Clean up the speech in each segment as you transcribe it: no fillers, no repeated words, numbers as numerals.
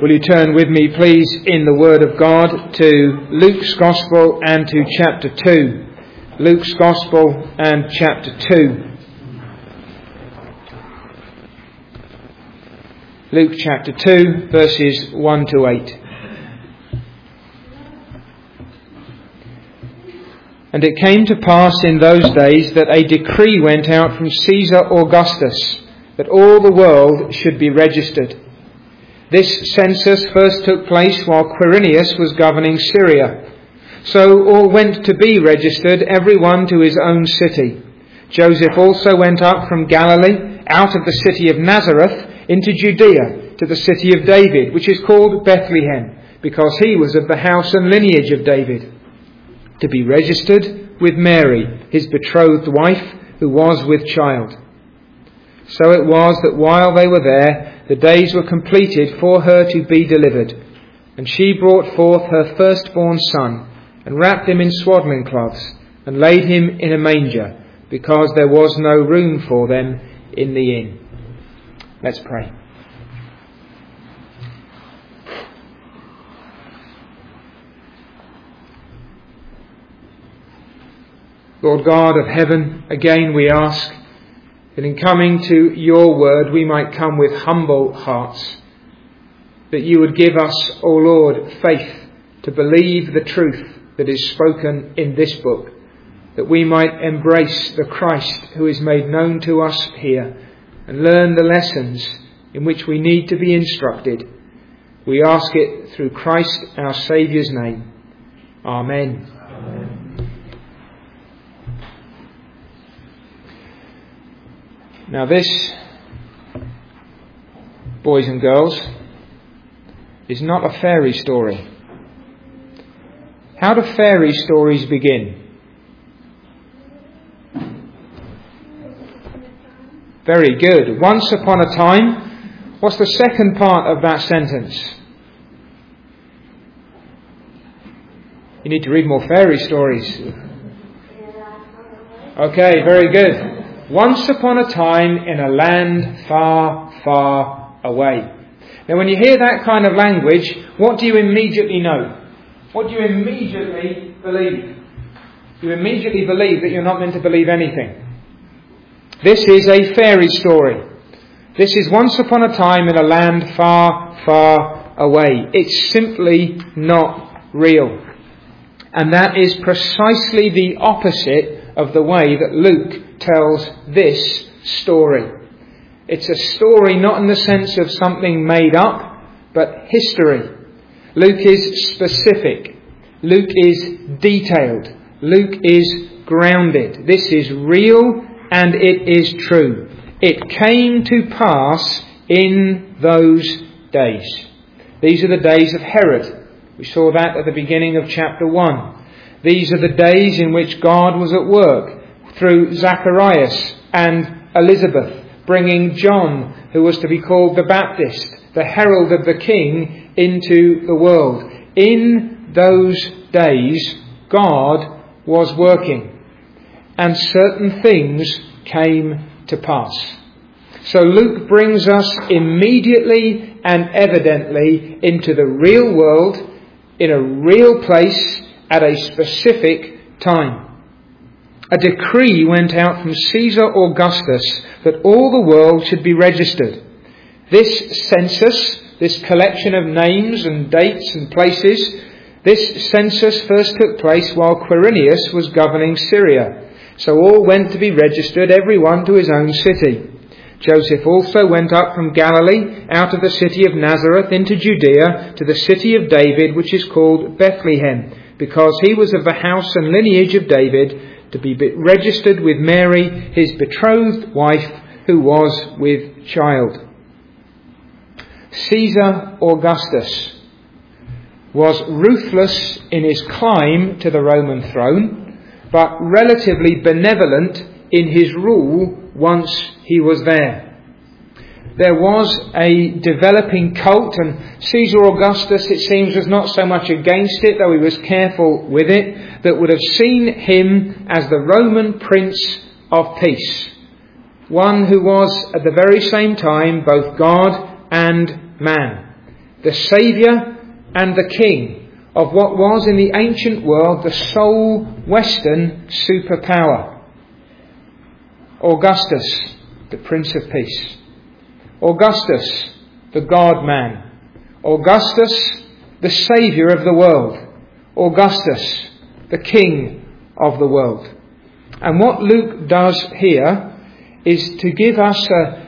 Will you turn with me, please, in the Word of God to Luke's Gospel and to chapter 2. Luke's Gospel and chapter 2. Luke chapter 2, verses 1 to 8. And it came to pass in those days that a decree went out from Caesar Augustus that all the world should be registered. This census first took place while Quirinius was governing Syria. So all went to be registered, every one to his own city. Joseph also went up from Galilee, out of the city of Nazareth, into Judea, to the city of David, which is called Bethlehem, because he was of the house and lineage of David, to be registered with Mary, his betrothed wife, who was with child. So it was that while they were there, the days were completed for her to be delivered. And she brought forth her firstborn son, and wrapped him in swaddling cloths, and laid him in a manger, because there was no room for them in the inn. Let's pray. Lord God of heaven, again we ask that in coming to your word we might come with humble hearts, that you would give us, O Lord, faith to believe the truth that is spoken in this book, that we might embrace the Christ who is made known to us here and learn the lessons in which we need to be instructed. We ask it through Christ our Saviour's name. Amen. Amen. Now this, boys and girls, is not a fairy story. How do fairy stories begin? Very good. Once upon a time. What's the second part of that sentence? You need to read more fairy stories. Okay, very good. Once upon a time in a land far, far away. Now when you hear that kind of language, what do you immediately know? What do you immediately believe? You immediately believe that you're not meant to believe anything. This is a fairy story. This is once upon a time in a land far, far away. It's simply not real. And that is precisely the opposite of the way that Luke tells this story. It's a story not in the sense of something made up, but history. Luke is specific. Luke is detailed. Luke is grounded. This is real and it is true. It came to pass in those days. These are the days of Herod. We saw that at the beginning of chapter 1. These are the days in which God was at work through Zacharias and Elizabeth, bringing John, who was to be called the Baptist, the herald of the King, into the world. In those days, God was working, and certain things came to pass. So Luke brings us immediately and evidently into the real world, in a real place, at a specific time. A decree went out from Caesar Augustus that all the world should be registered. This census, this collection of names and dates and places, this census first took place while Quirinius was governing Syria. So all went to be registered, every one to his own city. Joseph also went up from Galilee, out of the city of Nazareth, into Judea, to the city of David, which is called Bethlehem, because he was of the house and lineage of David, to be registered with Mary, his betrothed wife, who was with child. Caesar Augustus was ruthless in his climb to the Roman throne, but relatively benevolent in his rule once he was there. There was a developing cult, and Caesar Augustus, it seems, was not so much against it, though he was careful with it, that would have seen him as the Roman Prince of Peace, one who was at the very same time both God and man. the Saviour and the King of what was in the ancient world the sole Western superpower. Augustus, the Prince of Peace. Augustus, the God-man. Augustus, the Saviour of the world. Augustus, the King of the world. And what Luke does here is to give us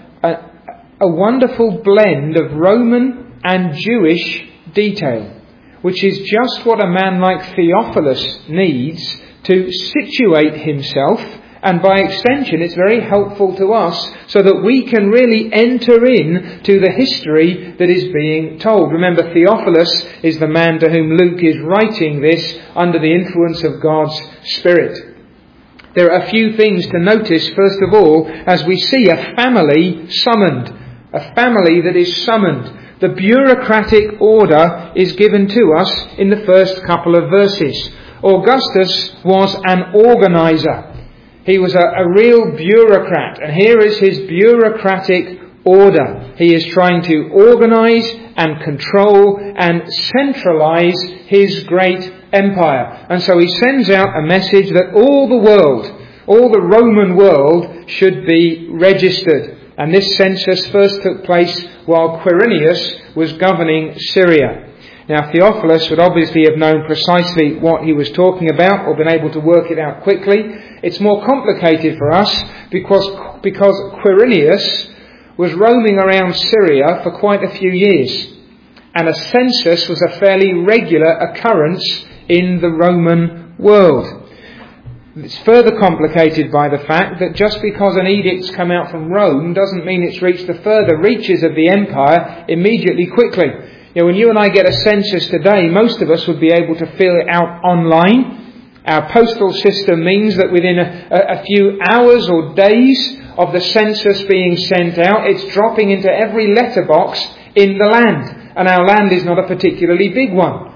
a wonderful blend of Roman and Jewish detail, which is just what a man like Theophilus needs to situate himself, and by extension it's very helpful to us so that we can really enter into the history that is being told. Remember, Theophilus is the man to whom Luke is writing this under the influence of God's Spirit. There are a few things to notice, first of all, as we see a family summoned. A family that is summoned. The bureaucratic order is given to us in the first couple of verses. Augustus was an organizer. He was a real bureaucrat. And here is his bureaucratic order. He is trying to organize and control and centralize his great empire. And so he sends out a message that all the world, all the Roman world, should be registered. And this census first took place while Quirinius was governing Syria. Now, Theophilus would obviously have known precisely what he was talking about or been able to work it out quickly. It's more complicated for us because Quirinius was roaming around Syria for quite a few years. And a census was a fairly regular occurrence in the Roman world. It's further complicated by the fact that just because an edict's come out from Rome doesn't mean it's reached the further reaches of the empire immediately quickly. You know, when you and I get a census today, most of us would be able to fill it out online. Our postal system means that within a few hours or days of the census being sent out, it's dropping into every letterbox in the land. And our land is not a particularly big one.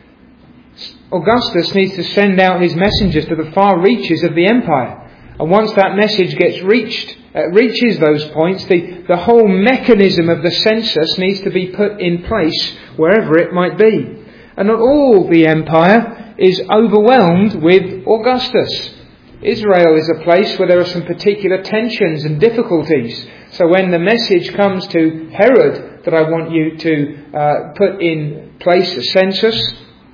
Augustus needs to send out his messengers to the far reaches of the empire. And once that message reaches those points, the whole mechanism of the census needs to be put in place wherever it might be. And not all the empire is overwhelmed with Augustus. Israel is a place where there are some particular tensions and difficulties. So when the message comes to Herod that I want you to put in place a census,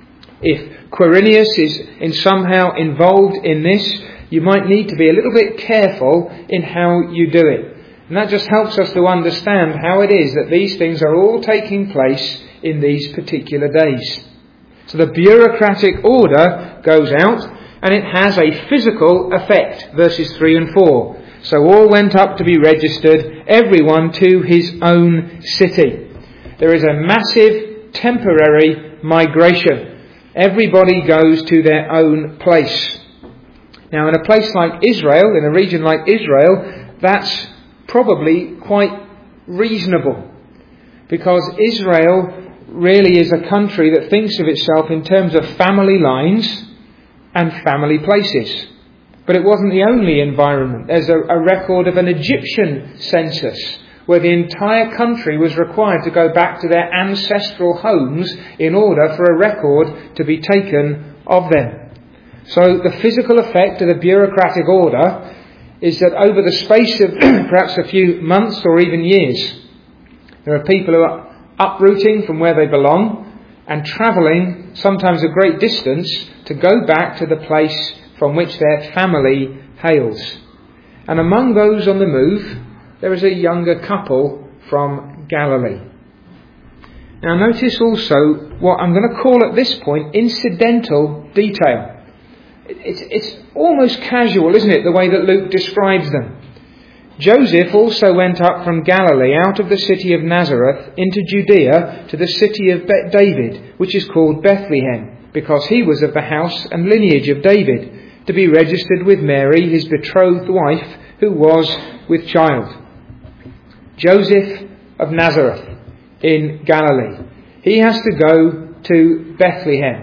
if Quirinius is somehow involved in this, you might need to be a little bit careful in how you do it. And that just helps us to understand how it is that these things are all taking place in these particular days. So the bureaucratic order goes out and it has a physical effect. Verses 3 and 4. So all went up to be registered, everyone to his own city. There is a massive temporary migration. Everybody goes to their own place. Now, in a place like Israel, in a region like Israel, that's probably quite reasonable. Because Israel really is a country that thinks of itself in terms of family lines and family places. But it wasn't the only environment. There's a record of an Egyptian census where the entire country was required to go back to their ancestral homes in order for a record to be taken of them. So the physical effect of the bureaucratic order is that over the space of perhaps a few months or even years, there are people who are uprooting from where they belong and travelling sometimes a great distance to go back to the place from which their family hails. And among those on the move, there is a younger couple from Galilee. Now notice also what I'm going to call at this point incidental detail. It's almost casual, isn't it, the way that Luke describes them. Joseph also went up from Galilee out of the city of Nazareth into Judea to the city of David, which is called Bethlehem, because he was of the house and lineage of David, to be registered with Mary, his betrothed wife, who was with child. Joseph of Nazareth in Galilee. He has to go to Bethlehem.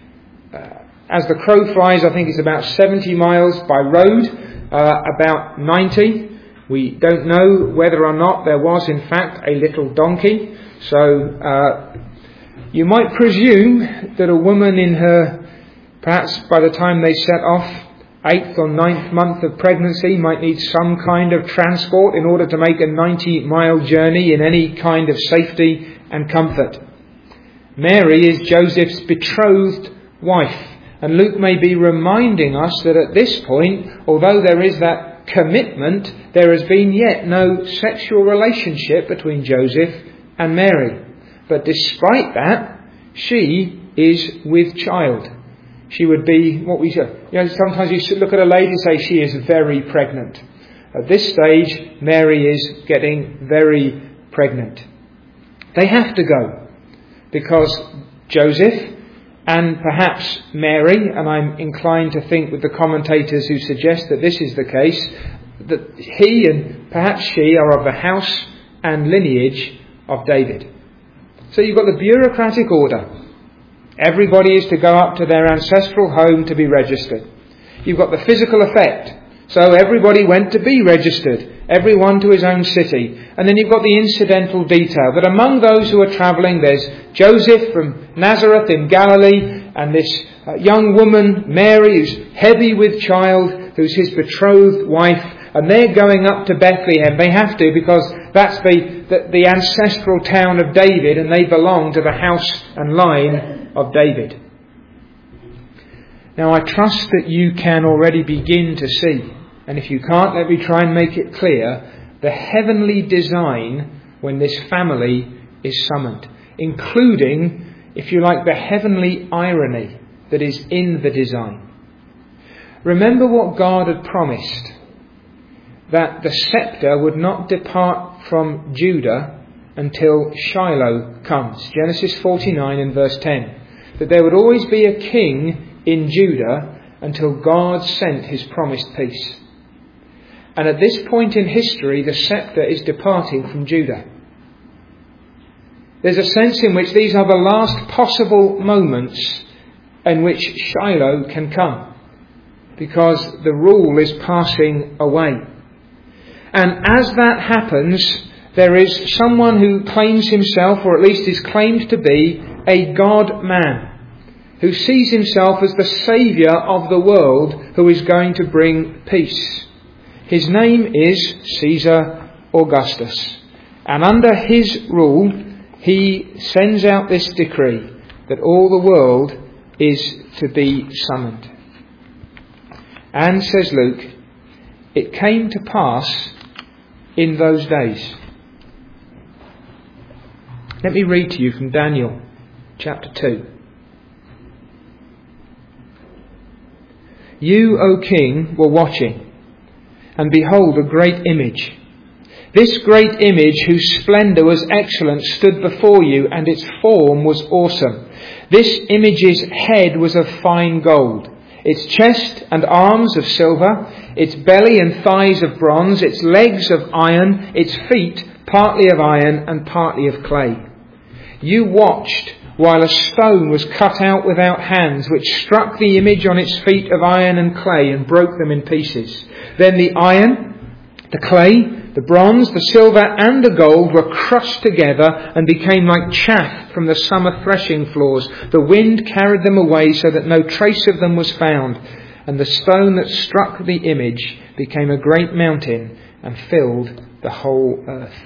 As the crow flies, I think it's about 70 miles by road, about 90. We don't know whether or not there was in fact a little donkey. So You might presume that a woman in her, perhaps by the time they set off, 8th or 9th month of pregnancy, might need some kind of transport in order to make a 90-mile journey in any kind of safety and comfort. Mary is Joseph's betrothed wife, and Luke may be reminding us that at this point, although there is that commitment, there has been yet no sexual relationship between Joseph and Mary. But despite that, she is with child. She would be what we say. Sometimes you look at a lady and say she is very pregnant. At this stage, Mary is getting very pregnant. They have to go because Joseph and perhaps Mary, and I'm inclined to think with the commentators who suggest that this is the case, that he and perhaps she are of the house and lineage of David. So you've got the bureaucratic order. Everybody is to go up to their ancestral home to be registered. You've got the physical effect. So everybody went to be registered, everyone to his own city. And then you've got the incidental detail that among those who are travelling, there's Joseph from Nazareth in Galilee, and this young woman, Mary, who's heavy with child, who's his betrothed wife, and they're going up to Bethlehem. They have to, because that's the ancestral town of David, and they belong to the house and line of David. Now I trust that you can already begin to see, and if you can't, let me try and make it clear, the heavenly design when this family is summoned, including, if you like, the heavenly irony that is in the design. Remember what God had promised, that the scepter would not depart from Judah until Shiloh comes. Genesis 49 and verse 10. That there would always be a king in Judah until God sent his promised peace. And at this point in history, the scepter is departing from Judah. There's a sense in which these are the last possible moments in which Shiloh can come, because the rule is passing away. And as that happens, there is someone who claims himself, or at least is claimed to be, a God-man, who sees himself as the saviour of the world, who is going to bring peace. His name is Caesar Augustus. And under his rule, he sends out this decree that all the world is to be summoned. And, says Luke, it came to pass in those days. Let me read to you from Daniel chapter 2. You, O king, were watching, and behold, a great image. This great image, whose splendour was excellent, stood before you, and its form was awesome. This image's head was of fine gold, its chest and arms of silver, its belly and thighs of bronze, its legs of iron, its feet partly of iron and partly of clay. You watched while a stone was cut out without hands, which struck the image on its feet of iron and clay and broke them in pieces. Then the iron, the clay, the bronze, the silver and the gold were crushed together and became like chaff from the summer threshing floors. The wind carried them away so that no trace of them was found. And the stone that struck the image became a great mountain and filled the whole earth.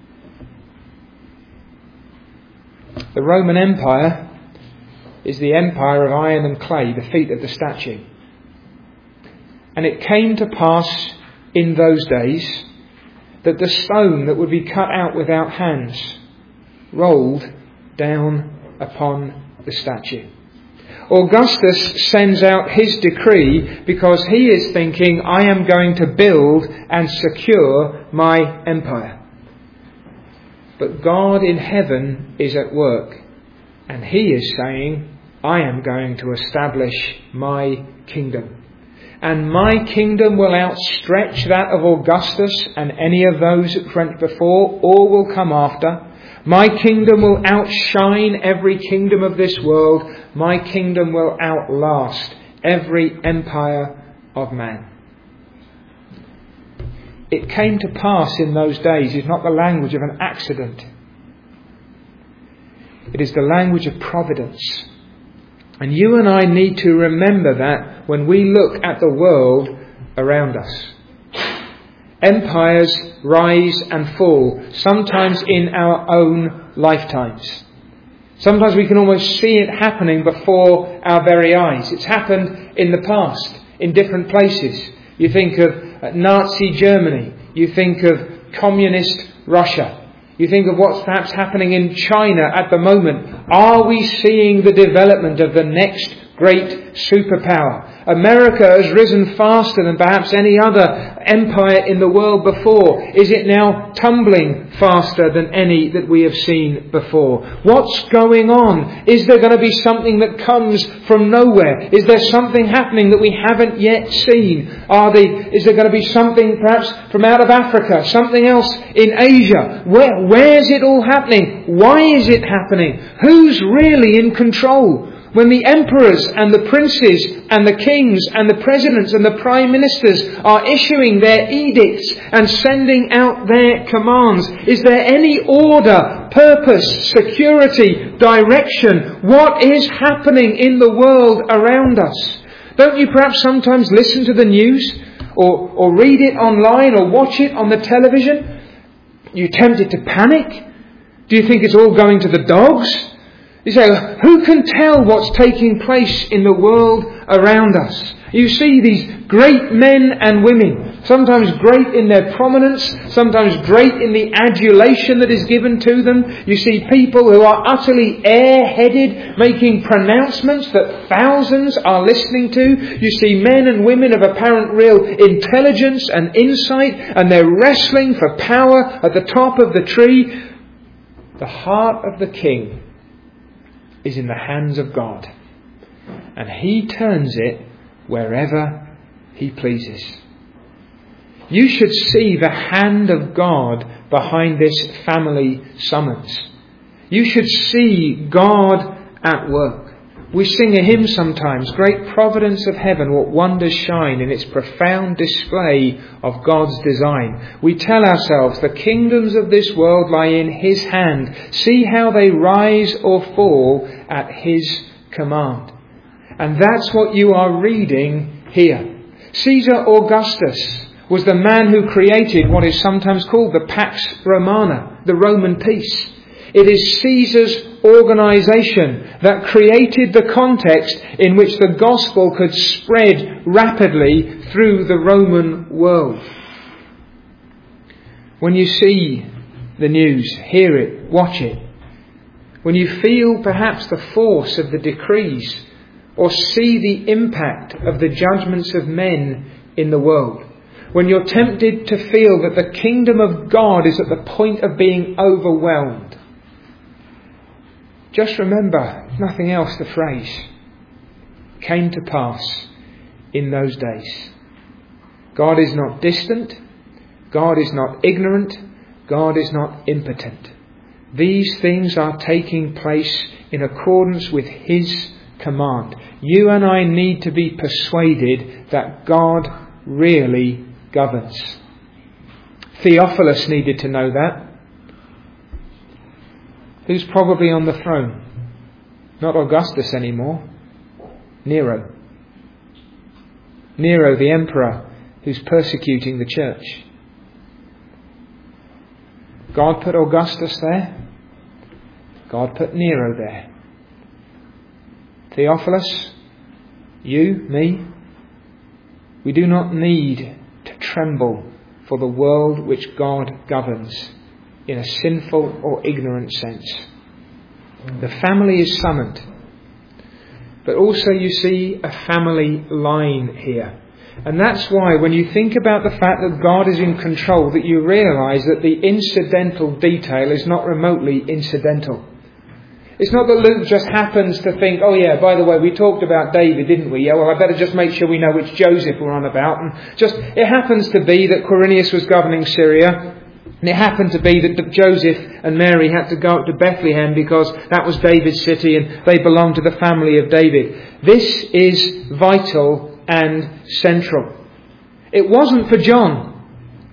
The Roman Empire is the empire of iron and clay, the feet of the statue. And it came to pass in those days that the stone that would be cut out without hands rolled down upon the statue. Augustus sends out his decree because he is thinking, I am going to build and secure my empire. But God in heaven is at work, and he is saying, I am going to establish my kingdom. And my kingdom will outstretch that of Augustus and any of those that went before or will come after. My kingdom will outshine every kingdom of this world. My kingdom will outlast every empire of man. It came to pass in those days is not the language of an accident. It is the language of providence. And you and I need to remember that when we look at the world around us. Empires rise and fall, sometimes in our own lifetimes. Sometimes we can almost see it happening before our very eyes. It's happened in the past, in different places. You think of Nazi Germany. You think of communist Russia. You think of what's perhaps happening in China at the moment. Are we seeing the development of the next great superpower? America has risen faster than perhaps any other empire in the world before. Is it now tumbling faster than any that we have seen before? What's going on? Is there going to be something that comes from nowhere? Is there something happening that we haven't yet seen? Is there going to be something perhaps from out of Africa? Something else in Asia? Where's it all happening? Why is it happening? Who's really in control? When the emperors and the princes and the kings and the presidents and the prime ministers are issuing their edicts and sending out their commands, is there any order, purpose, security, direction? What is happening in the world around us? Don't you perhaps sometimes listen to the news or read it online or watch it on the television? You're tempted to panic? Do you think it's all going to the dogs? You say, who can tell what's taking place in the world around us? You see these great men and women, sometimes great in their prominence, sometimes great in the adulation that is given to them. You see people who are utterly airheaded, making pronouncements that thousands are listening to. You see men and women of apparent real intelligence and insight, and they're wrestling for power at the top of the tree. The heart of the king is in the hands of God, and He turns it wherever He pleases. You should see the hand of God behind this family summons. You should see God at work. We sing a hymn sometimes, Great Providence of Heaven, what wonders shine in its profound display of God's design. We tell ourselves the kingdoms of this world lie in His hand. See how they rise or fall at His command. And that's what you are reading here. Caesar Augustus was the man who created what is sometimes called the Pax Romana, the Roman peace. It is Caesar's organisation that created the context in which the gospel could spread rapidly through the Roman world. When you see the news, hear it, watch it, when you feel perhaps the force of the decrees or see the impact of the judgments of men in the world, when you're tempted to feel that the kingdom of God is at the point of being overwhelmed, just remember, if nothing else, the phrase came to pass in those days. God is not distant. God is not ignorant. God is not impotent. These things are taking place in accordance with His command. You and I need to be persuaded that God really governs. Theophilus needed to know that. Who's probably on the throne? Not Augustus anymore. Nero. Nero, the emperor, who's persecuting the church. God put Augustus there. God put Nero there. Theophilus, you, me, we do not need to tremble for the world which God governs in a sinful or ignorant sense. The family is summoned. But also you see a family line here. And that's why when you think about the fact that God is in control, that you realise that the incidental detail is not remotely incidental. It's not that Luke just happens to think, oh yeah, by the way, we talked about David, didn't we? Yeah, well, I better just make sure we know which Joseph we're on about. And it happens to be that Quirinius was governing Syria. And it happened to be that Joseph and Mary had to go up to Bethlehem because that was David's city and they belonged to the family of David. This is vital and central. It wasn't for John.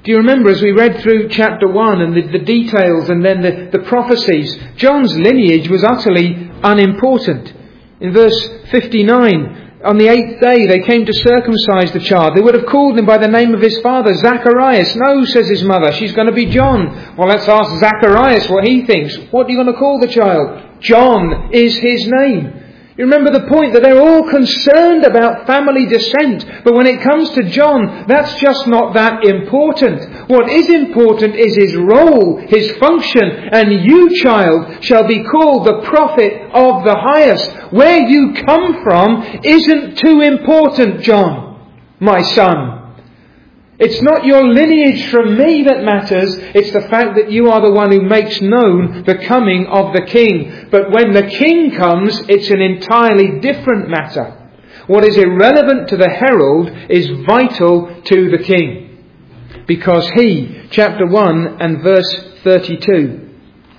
Do you remember as we read through chapter 1 and the details and then the prophecies, John's lineage was utterly unimportant. In verse 59, on the 8th day they came to circumcise the child. They would have called him by the name of his father, Zacharias. No, says his mother, she's going to be John. Well, let's ask Zacharias what he thinks. What are you going to call the child? John is his name. You remember the point that they're all concerned about family descent. But when it comes to John, that's just not that important. What is important is his role, his function. And you, child, shall be called the prophet of the highest. Where you come from isn't too important, John, my son. It's not your lineage from me that matters. It's the fact that you are the one who makes known the coming of the King. But when the King comes, it's an entirely different matter. What is irrelevant to the herald is vital to the King. Because he, chapter 1 and verse 32,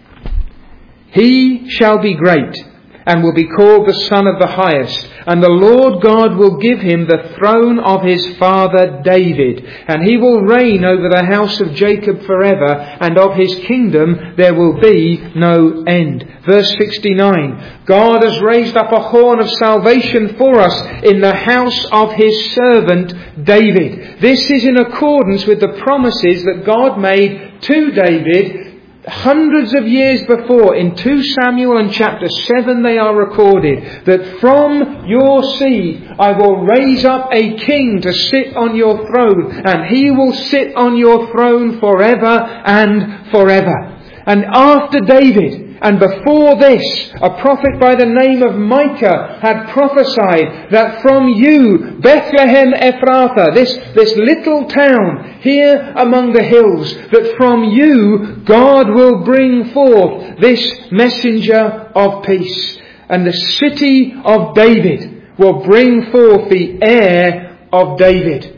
he shall be great and will be called the Son of the Highest. And the Lord God will give him the throne of his father David. And he will reign over the house of Jacob forever. And of his kingdom there will be no end. Verse 69. God has raised up a horn of salvation for us in the house of his servant David. This is in accordance with the promises that God made to David hundreds of years before. In 2 Samuel and chapter 7 they are recorded that from your seed I will raise up a king to sit on your throne, and he will sit on your throne forever and forever. And after David, and before this, a prophet by the name of Micah had prophesied that from you, Bethlehem Ephrathah, this little town here among the hills, that from you God will bring forth this messenger of peace. And the city of David will bring forth the heir of David.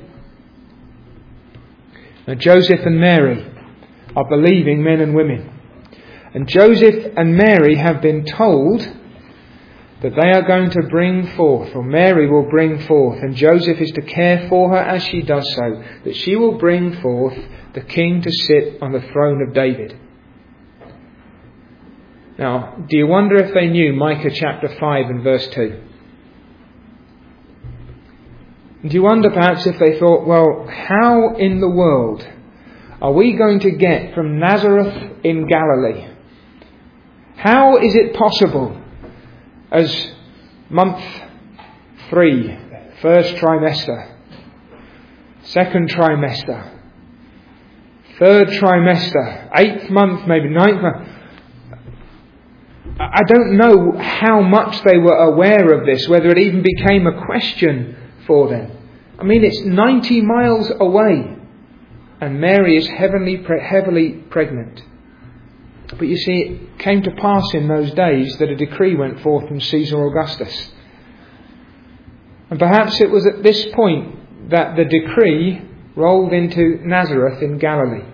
Now Joseph and Mary are believing men and women. And Joseph and Mary have been told that they are going to bring forth, or Mary will bring forth, and Joseph is to care for her as she does so, that she will bring forth the king to sit on the throne of David. Now, do you wonder if they knew Micah chapter 5 and verse 2? Do you wonder perhaps if they thought, well, how in the world are we going to get from Nazareth in Galilee? How is it possible as month 3, first trimester, second trimester, third trimester, 8th month, maybe 9th month? I don't know how much they were aware of this, whether it even became a question for them. I mean, it's 90 miles away and Mary is heavily pregnant. But you see, it came to pass in those days that a decree went forth from Caesar Augustus. And perhaps it was at this point that the decree rolled into Nazareth in Galilee.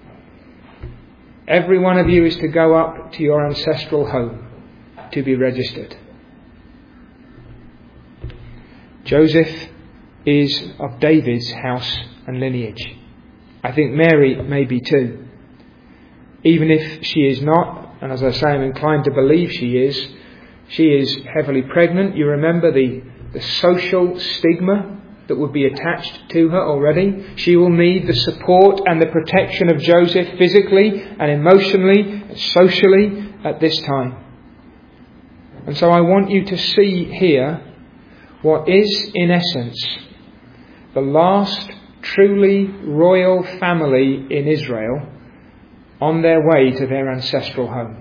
Every one of you is to go up to your ancestral home to be registered. Joseph is of David's house and lineage. I think Mary may be too. Even if she is not, and as I say, I'm inclined to believe she is heavily pregnant. You remember the social stigma that would be attached to her already. She will need the support and the protection of Joseph physically and emotionally, and socially at this time. And so I want you to see here what is, in essence, the last truly royal family in Israel on their way to their ancestral home.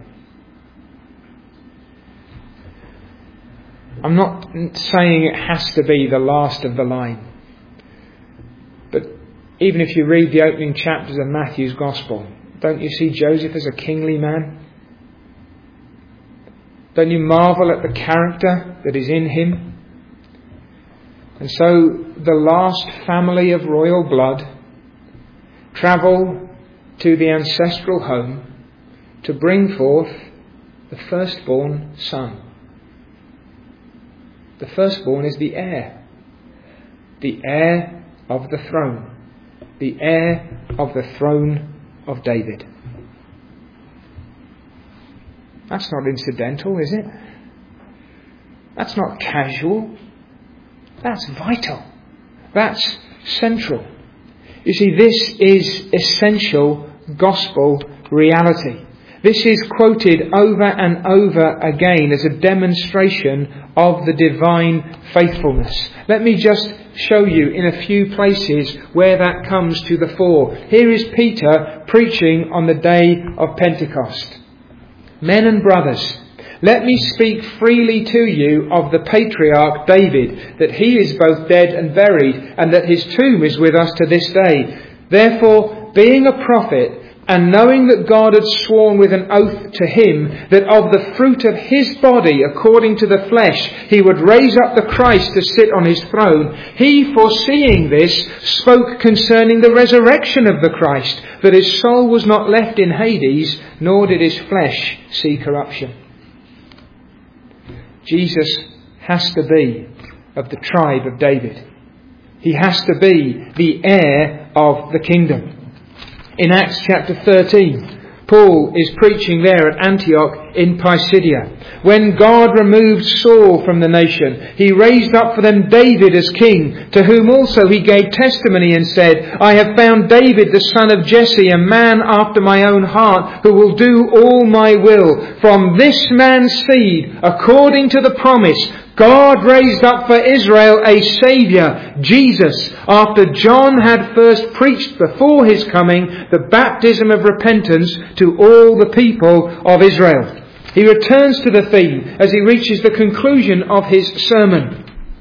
I'm not saying it has to be the last of the line. But even if you read the opening chapters of Matthew's Gospel, don't you see Joseph as a kingly man? Don't you marvel at the character that is in him? And so the last family of royal blood travel to the ancestral home to bring forth the firstborn son. The firstborn is the heir of the throne. the heir of the throne of David. That's not incidental, is it? That's not casual. That's vital. That's central. You see, this is essential gospel reality. This is quoted over and over again as a demonstration of the divine faithfulness. Let me just show you in a few places where that comes to the fore. Here is Peter preaching on the day of Pentecost. Men and brothers, let me speak freely to you of the patriarch David, that he is both dead and buried, and that his tomb is with us to this day. Therefore, being a prophet, and knowing that God had sworn with an oath to him that of the fruit of his body, according to the flesh, he would raise up the Christ to sit on his throne, he, foreseeing this, spoke concerning the resurrection of the Christ, that his soul was not left in Hades, nor did his flesh see corruption. Jesus has to be of the tribe of David. He has to be the heir of the kingdom. In Acts chapter 13, Paul is preaching there at Antioch in Pisidia. When God removed Saul from the nation, he raised up for them David as king, to whom also he gave testimony and said, I have found David the son of Jesse, a man after my own heart, who will do all my will. From this man's seed, according to the promise, God raised up for Israel a Saviour, Jesus, after John had first preached before his coming the baptism of repentance to all the people of Israel. He returns to the theme as he reaches the conclusion of his sermon.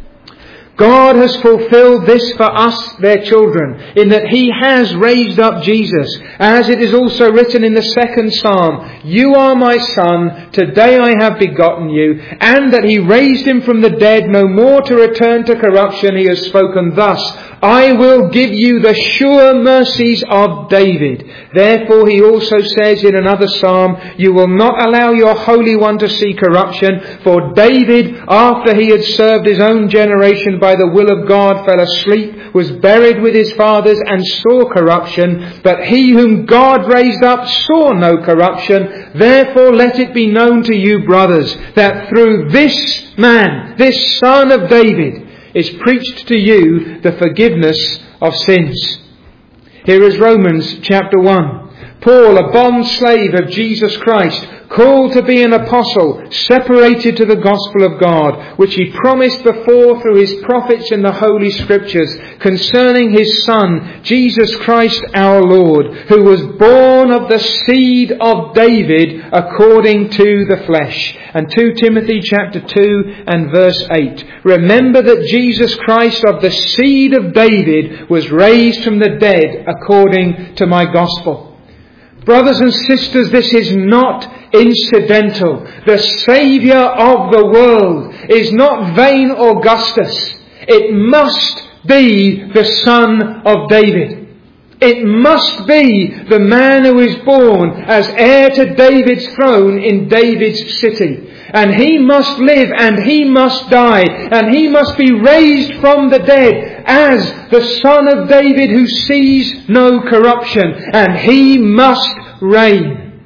God has fulfilled this for us, their children, in that he has raised up Jesus, as it is also written in the second Psalm, You are my son, today I have begotten you, and that he raised him from the dead, no more to return to corruption. He has spoken thus, I will give you the sure mercies of David. Therefore he also says in another psalm, You will not allow your Holy One to see corruption. For David, after he had served his own generation by the will of God, fell asleep, was buried with his fathers, and saw corruption. But he whom God raised up saw no corruption. Therefore let it be known to you, brothers, that through this man, this son of David, is preached to you the forgiveness of sins. Here is Romans chapter 1. Paul, a bond slave of Jesus Christ, called to be an apostle, separated to the gospel of God, which he promised before through his prophets in the Holy Scriptures, concerning his Son, Jesus Christ our Lord, who was born of the seed of David according to the flesh. And 2 Timothy chapter 2 and verse 8. Remember that Jesus Christ of the seed of David was raised from the dead according to my gospel. Brothers and sisters, this is not incidental. The Saviour of the world is not vain Augustus. It must be the Son of David. It must be the man who is born as heir to David's throne in David's city. And he must live and he must die and he must be raised from the dead as the Son of David who sees no corruption. And he must reign.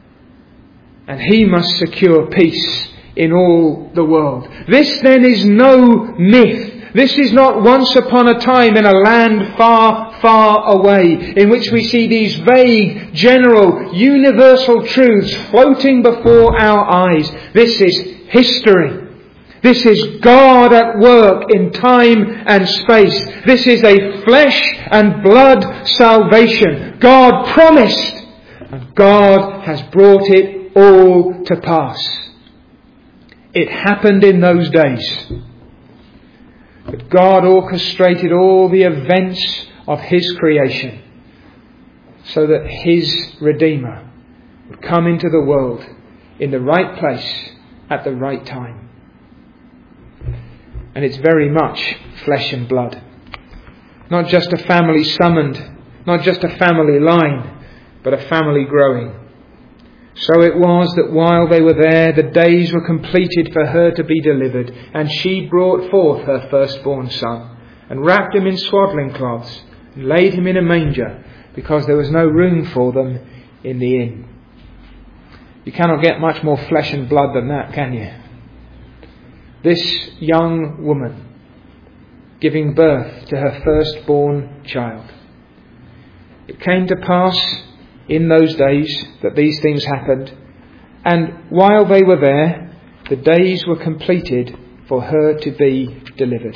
And he must secure peace in all the world. This then is no myth. This is not once upon a time in a land far, far away, in which we see these vague, general, universal truths floating before our eyes. This is history. This is God at work in time and space. This is a flesh and blood salvation. God promised, and God has brought it all to pass. It happened in those days. But God orchestrated all the events of His creation so that His Redeemer would come into the world in the right place at the right time. And it's very much flesh and blood. Not just a family summoned, not just a family line, but a family growing. So it was that while they were there, the days were completed for her to be delivered, and she brought forth her firstborn son, and wrapped him in swaddling cloths, and laid him in a manger, because there was no room for them in the inn. You cannot get much more flesh and blood than that, can you? This young woman giving birth to her firstborn child. It came to pass in those days that these things happened, and while they were there, the days were completed for her to be delivered.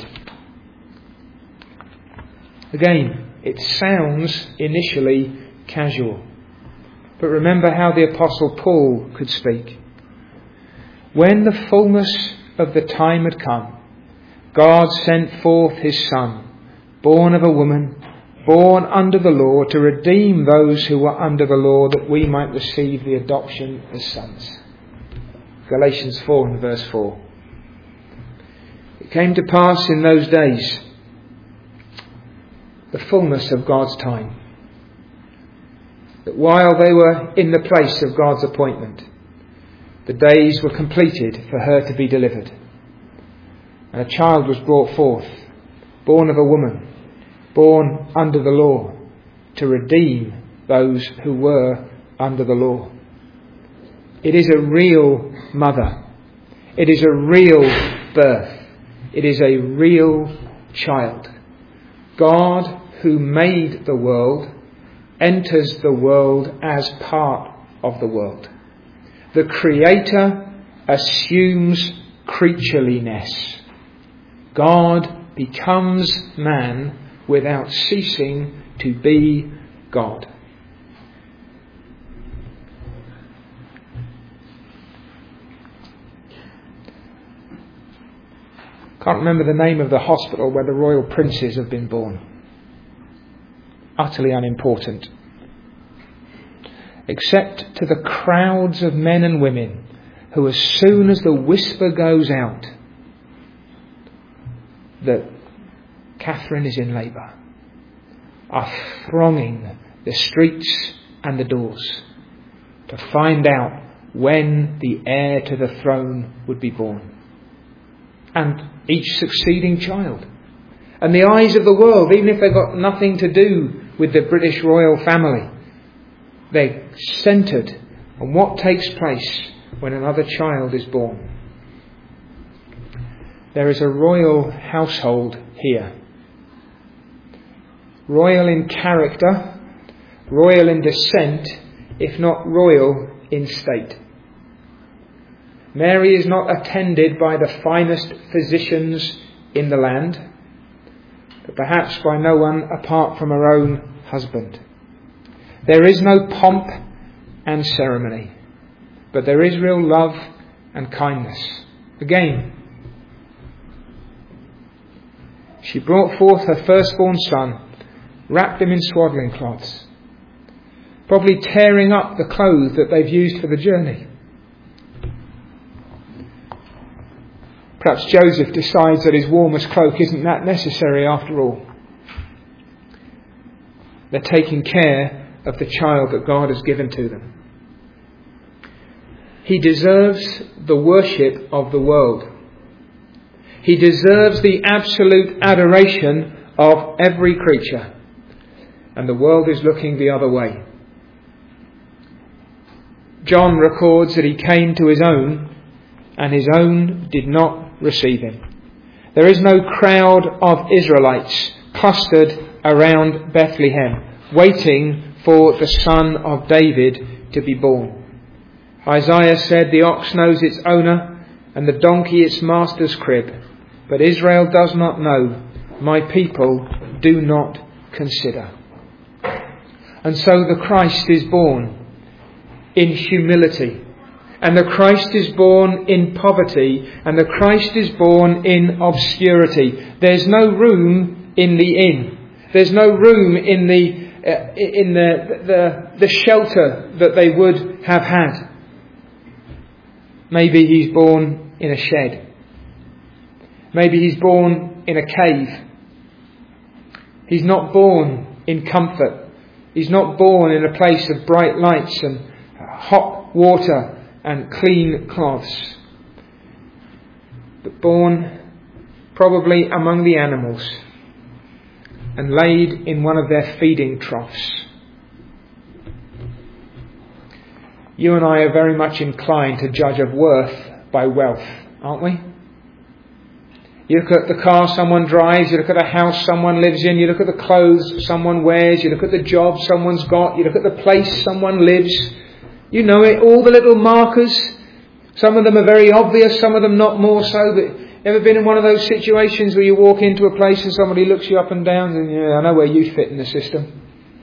Again, it sounds initially casual, but remember how the Apostle Paul could speak. When the fullness of the time had come, God sent forth his Son, born of a woman, born under the law, to redeem those who were under the law, that we might receive the adoption as sons. Galatians 4 and verse 4. It came to pass in those days, the fullness of God's time, that while they were in the place of God's appointment, the days were completed for her to be delivered. And a child was brought forth, born of a woman, born under the law, to redeem those who were under the law. It is a real mother. It is a real birth. It is a real child. God, who made the world, enters the world as part of the world. The Creator assumes creatureliness. God becomes man without ceasing to be God. Can't remember the name of the hospital where the royal princes have been born. Utterly unimportant. Except to the crowds of men and women who, as soon as the whisper goes out that Catherine is in labour, are thronging the streets and the doors to find out when the heir to the throne would be born. And each succeeding child. And the eyes of the world, even if they've got nothing to do with the British royal family, they're centred on what takes place when another child is born. There is a royal household here. Royal in character, royal in descent, if not royal in state. Mary is not attended by the finest physicians in the land, but perhaps by no one apart from her own husband. There is no pomp and ceremony, but there is real love and kindness. Again, she brought forth her firstborn son, wrapped him in swaddling cloths, probably tearing up the clothes that they've used for the journey. Perhaps Joseph decides that his warmest cloak isn't that necessary after all. They're taking care of the child that God has given to them. He deserves the worship of the world. He deserves the absolute adoration of every creature. And the world is looking the other way. John records that he came to his own, and his own did not receive him. There is no crowd of Israelites clustered around Bethlehem, waiting for the Son of David to be born. Isaiah said, "The ox knows its owner, and the donkey its master's crib. But Israel does not know, my people do not consider." And so the Christ is born in humility. And the Christ is born in poverty, and the Christ is born in obscurity. There's no room in the inn. There's no room in the shelter that they would have had. Maybe he's born in a shed. Maybe he's born in a cave. He's not born in comfort. He's not born in a place of bright lights and hot water and clean cloths, but born probably among the animals, and laid in one of their feeding troughs. You and I are very much inclined to judge of worth by wealth, aren't we? You look at the car someone drives, you look at the house someone lives in, you look at the clothes someone wears, you look at the job someone's got, you look at the place someone lives. You know it, all the little markers. Some of them are very obvious, some of them not more so. But ever been in one of those situations where you walk into a place and somebody looks you up and down and I know where you fit in the system.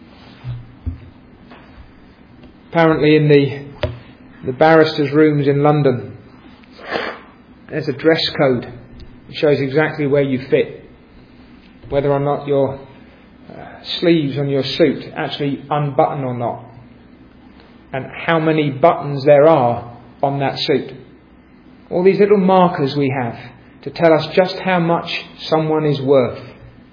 Apparently in the barristers' rooms in London, there's a dress code. It shows exactly where you fit. Whether or not your sleeves on your suit actually unbutton or not. And how many buttons there are on that suit. All these little markers we have to tell us just how much someone is worth.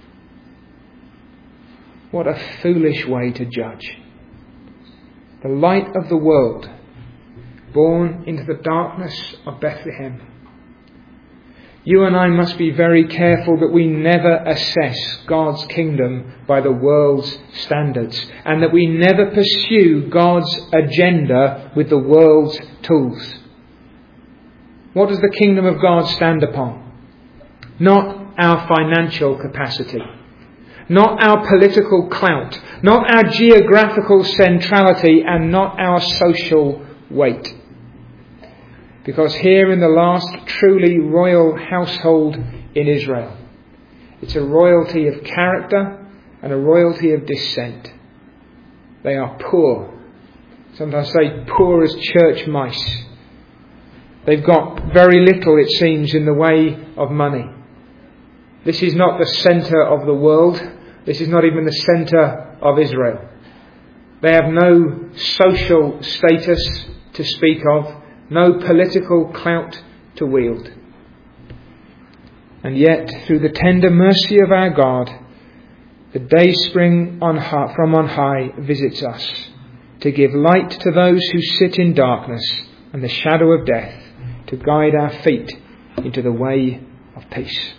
What a foolish way to judge. The light of the world, born into the darkness of Bethlehem. You and I must be very careful that we never assess God's kingdom by the world's standards, and that we never pursue God's agenda with the world's tools. What does the kingdom of God stand upon? Not our financial capacity, not our political clout, not our geographical centrality, and not our social weight. Because here in the last truly royal household in Israel, it's a royalty of character and a royalty of descent. They are poor. Sometimes say poor as church mice. They've got very little, it seems, in the way of money. This is not the centre of the world. This is not even the centre of Israel. They have no social status to speak of. No political clout to wield. And yet, through the tender mercy of our God, the day spring from on high visits us to give light to those who sit in darkness and the shadow of death, to guide our feet into the way of peace.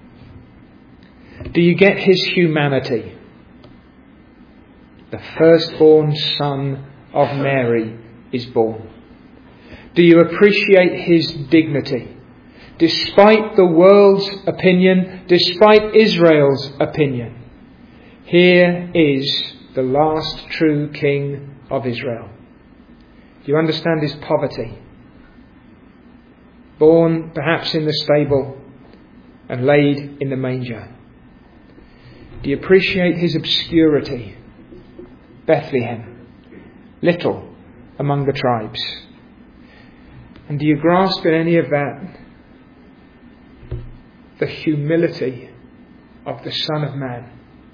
Do you get his humanity? The firstborn son of Mary is born. Do you appreciate his dignity? Despite the world's opinion, despite Israel's opinion, here is the last true king of Israel. Do you understand his poverty? Born perhaps in the stable and laid in the manger. Do you appreciate his obscurity? Bethlehem, little among the tribes. And do you grasp in any of that the humility of the Son of Man?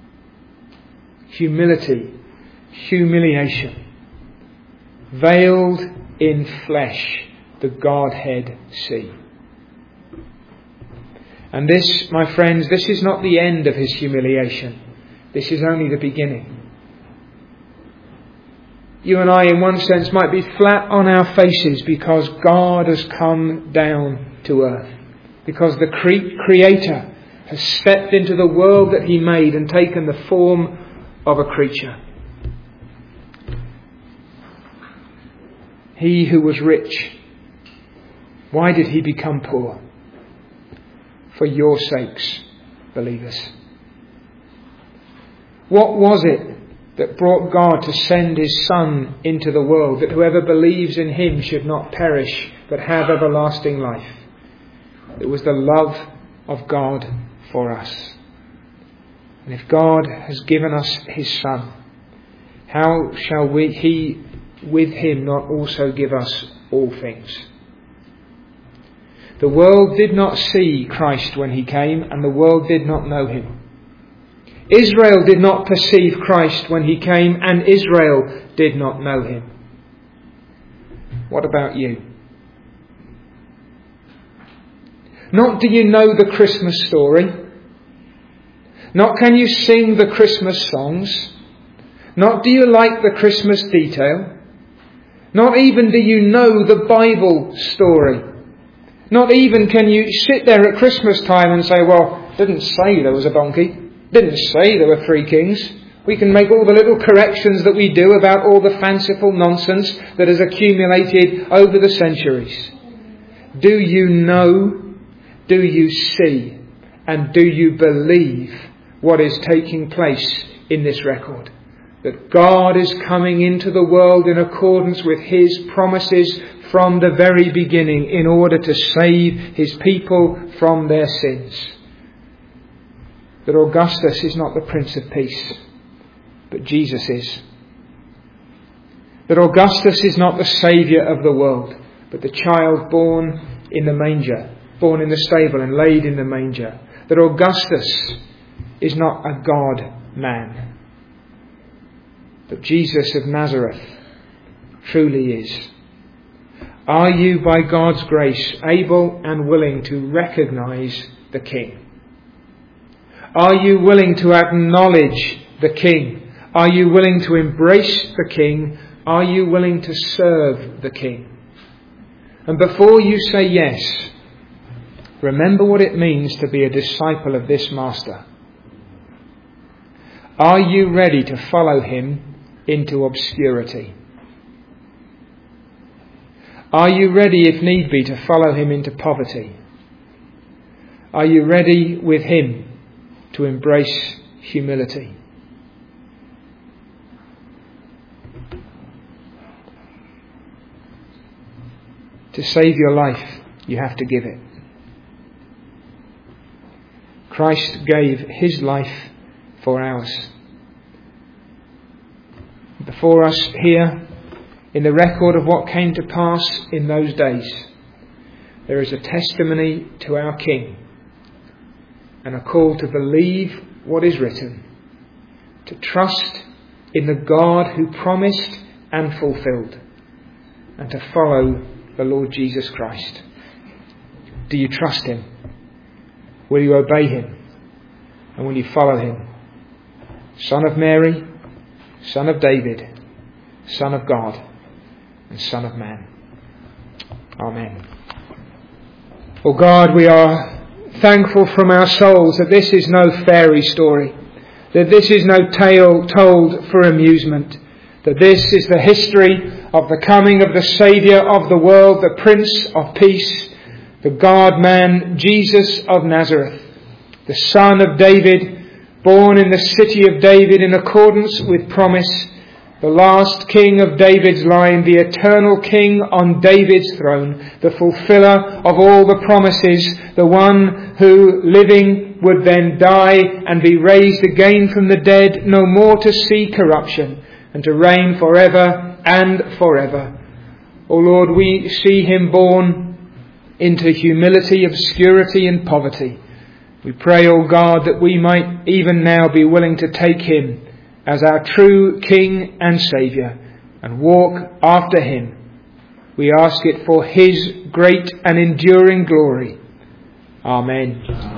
Humility, humiliation, veiled in flesh, the Godhead see. And this, my friends, this is not the end of his humiliation. This is only the beginning. You and I, in one sense, might be flat on our faces because God has come down to earth. Because the Creator has stepped into the world that he made and taken the form of a creature. He who was rich, why did he become poor? For your sakes, believers. What was it that brought God to send his Son into the world, that whoever believes in him should not perish but have everlasting life? It was the love of God for us. And if God has given us his Son, how shall he with him not also give us all things? The world did not see Christ when he came, and the world did not know him. Israel did not perceive Christ when he came, and Israel did not know him. What about you? Not do you know the Christmas story? Not can you sing the Christmas songs? Not do you like the Christmas detail? Not even do you know the Bible story? Not even can you sit there at Christmas time and say, well, it didn't say there was a donkey. Didn't say there were 3 kings. We can make all the little corrections that we do about all the fanciful nonsense that has accumulated over the centuries. Do you know, do you see, and do you believe what is taking place in this record? That God is coming into the world in accordance with his promises from the very beginning in order to save his people from their sins. That Augustus is not the Prince of Peace, but Jesus is. That Augustus is not the saviour of the world, but the child born in the manger, born in the stable and laid in the manger. That Augustus is not a God-man, but Jesus of Nazareth truly is. Are you, by God's grace, able and willing to recognise the King? Are you willing to acknowledge the King? Are you willing to embrace the King? Are you willing to serve the King? And before you say yes, remember what it means to be a disciple of this Master. Are you ready to follow him into obscurity? Are you ready, if need be, to follow him into poverty? Are you ready with him to embrace humility? To save your life, you have to give it. Christ gave his life for ours. Before us here, in the record of what came to pass in those days, there is a testimony to our King and a call to believe what is written, to trust in the God who promised and fulfilled, and to follow the Lord Jesus Christ. Do you trust him? Will you obey him? And will you follow him? Son of Mary, Son of David, Son of God, and Son of Man. Amen. Oh God, we are thankful from our souls that this is no fairy story, that this is no tale told for amusement, that this is the history of the coming of the Saviour of the world, the Prince of Peace, the God-man, Jesus of Nazareth, the Son of David, born in the city of David in accordance with promise, the last king of David's line, the eternal king on David's throne, the fulfiller of all the promises, the one who, living, would then die and be raised again from the dead, no more to see corruption, and to reign forever and forever. O Lord, we see him born into humility, obscurity and poverty. We pray, O God, that we might even now be willing to take him as our true King and Saviour and walk after him. We ask it for his great and enduring glory. Amen.